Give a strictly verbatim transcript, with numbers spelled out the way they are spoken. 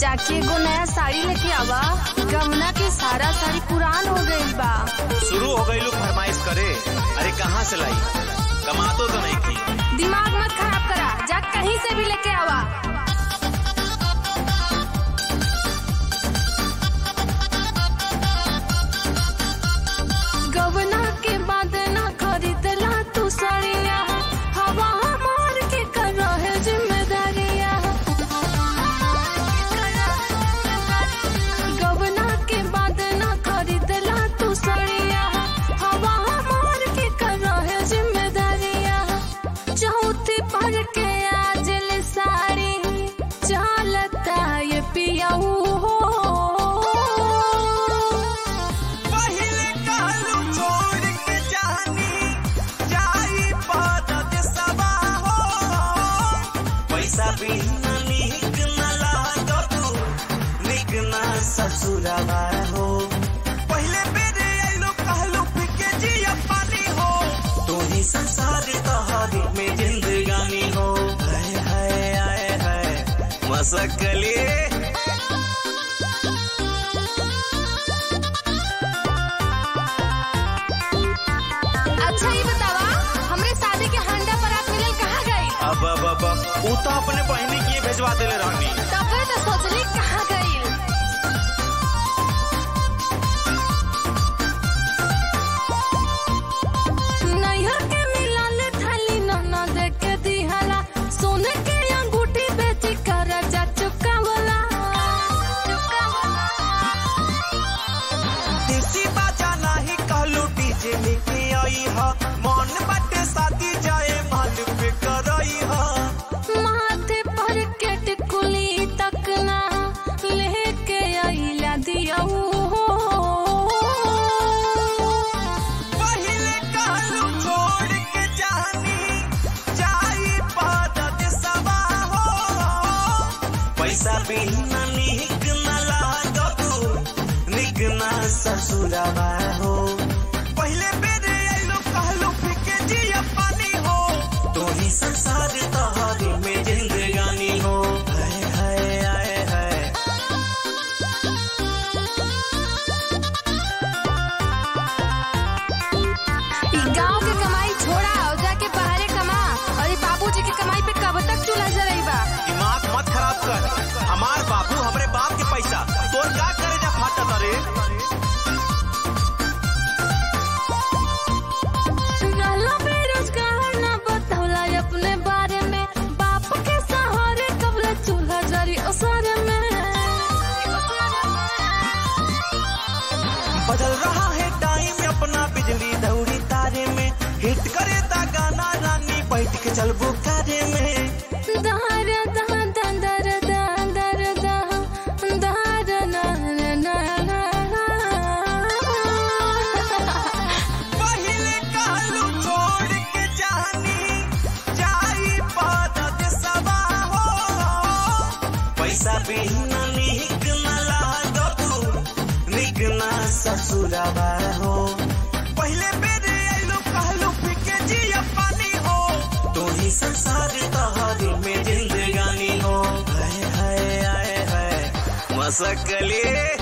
जाके एगो नया साड़ी लेके आवा। गमना के सारा साड़ी पुरान हो गई बा। शुरू हो गई लोग फरमाइश करे। अरे कहाँ से लाई? कमा तो नहीं की। दिमाग मत खराब करा, जा कहीं से भी लेके आवा। गवना के बाद ना खरीदला तू साड़िया, हवा मार के कर रहे जिम्मेदारिया। गवना के बाद ना खरीदला तू साड़िया, हवा मार के कर रहे जिम्मेदारिया। चौथी पर के आज ले साड़ी चलता ये पियाऊ हो। ससुराबा हो पहले बेरे आइलो कहलो पिके जिया पानी हो। तू ही संसार तोहरी में जिंदगानी हो। हाय हाय हाय हाय मसकली। अच्छा ये बतावा, हमरे शादी के हांडा बारात मिलल कहाँ गई? अब अब अब वो तो अपने बहनी की भेजवा देले रहनी। तब तो सोचली कहाँ गई। नैहर के मिलाले थाली नन्ना देके दिहला, सोने के अंगूठी बेची कर जा चुकावला। देसी बाजा नहीं कहलो डीजे लेके आई हा। मन बाटे शादी जाए माल पे करई हा। माथे पर के टिकुली तक ना लेके आइला दियाऊ हो। पहले कहलो छोड़ के जानी जाई पादत सवा हो। पैसा बिना निक न लागो निक ना ससुराबा हो। पहले बेरे आइलो कहलो फिके जिया पानी हो। तू ही संसार तोहरी में जिंदगानी हो। हाय हाय हाय हाय गांव के कमाई छोड़ा और जाके बाहरे कमा। और बाबूजी की कमाई पे कब तक चूल्हा जलाइबा? दिमाग मत खराब कर। हमार बाबू हमरे बाप के पैसा तोर का करे जा फाटत रे। रहला बेरोजगार ना बतौला अपने बारे में। बाप के सहारे कबले चूल्हा जरी ओसारे में। बदल रहा है टाइम अपना बिजली दौड़ी तारे में। हिट करे ता गाना रानी बैठ के चल बुखारे में। दार दा दर दा दर दा दार ना ना ना। पहले कहलू छोड़ के जानी जाई पादत सवा हो। पैसा बिना निक न लागो निक ना ससुराबा हो। पहले बेरे आइलो कहलू फिके जिया पानी हो। तू ही संसार तोहरी में जिंदगानी हो। हाय हाय हाय हाय मसकली।